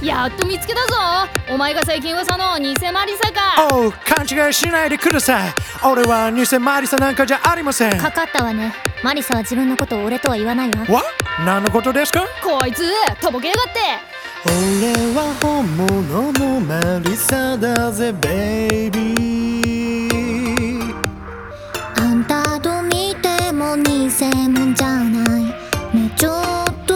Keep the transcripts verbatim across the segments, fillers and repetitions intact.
やっと見つけたぞ。お前が最近噂の偽マリサか。 おう、勘違いしないでください。俺は偽マリサなんかじゃありません。 かかったわね。マリサは自分のことを俺とは言わないわ。 わ？何のことですか？ こいつとぼけやがって。 俺は本物のマリサだぜベイビー。 あんたと見ても偽物じゃないね。ちょっと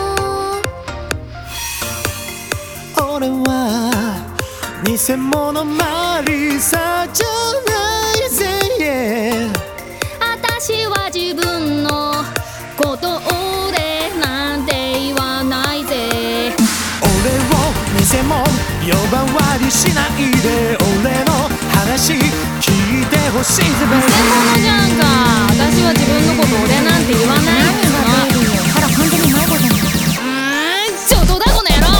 俺は偽物マリサじゃないぜ、yeah。 私は自分のこと俺なんて言わないぜ。 俺を偽物呼ばわりしないで、俺の話聞いてほしいぜ偽物じゃんか。私は自分のこと俺なんて言わないんだよ。 何がベイビーよ。ほら完全に迷子じゃない。 うーん、ちょっとだこの野郎。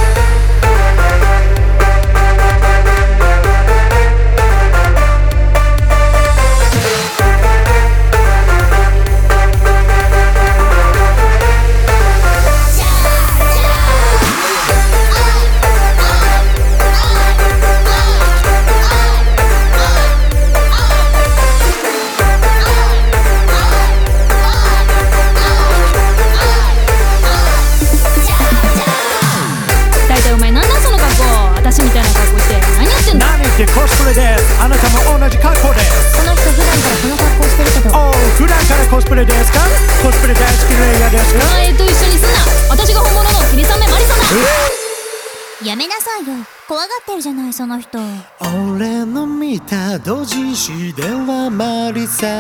コスプレです。あなたも同じ格好です。 この人普段からこの格好してるけど。 おう、普段からコスプレですか？コスプレ大好きレイヤーですか？ お前と一緒にすんな。私が本物の霧雨マリサだ。 やめなさいよ。怖がってるじゃないその人。 俺の見た同人誌ではマリサ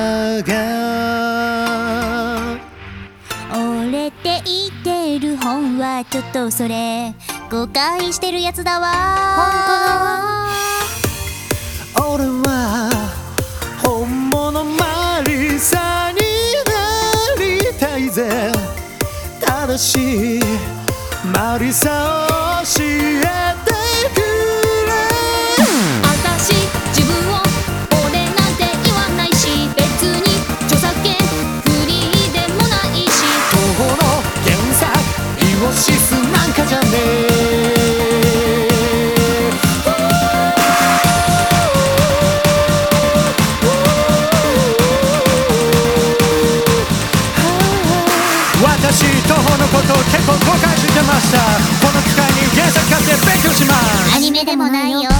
が俺って言ってる本はちょっとそれ誤解してるやつだわ。本当だわ。 俺は本物マリサになりたいぜ。ただしマリサを教えてくれ。 私自分を俺なんて言わないし、別に著作権フリーでもないし、 東方の原作イオシスなんかじゃねえ。私東方のことを結構誤解してました。この機会に原作買って勉強します。 アニメでもないよ。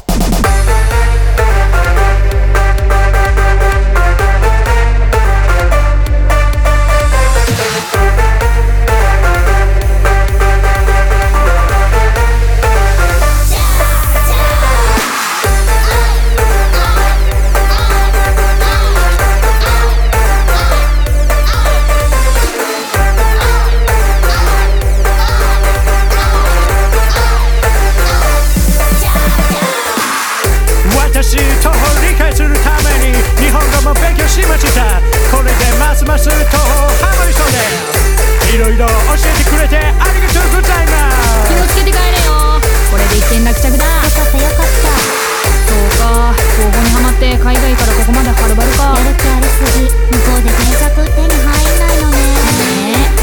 私東方理解するために日本語も勉強しました。これでますます東方ハマりそうです。いろいろ教えてくれてありがとうございます。 気をつけて帰れよ。これで一件落着だ。 よかったよかった。 そうか、高校にハマって海外からここまではるばるか。 やる気ありすぎ。向こうで原作手に入んないのね。 ねえ、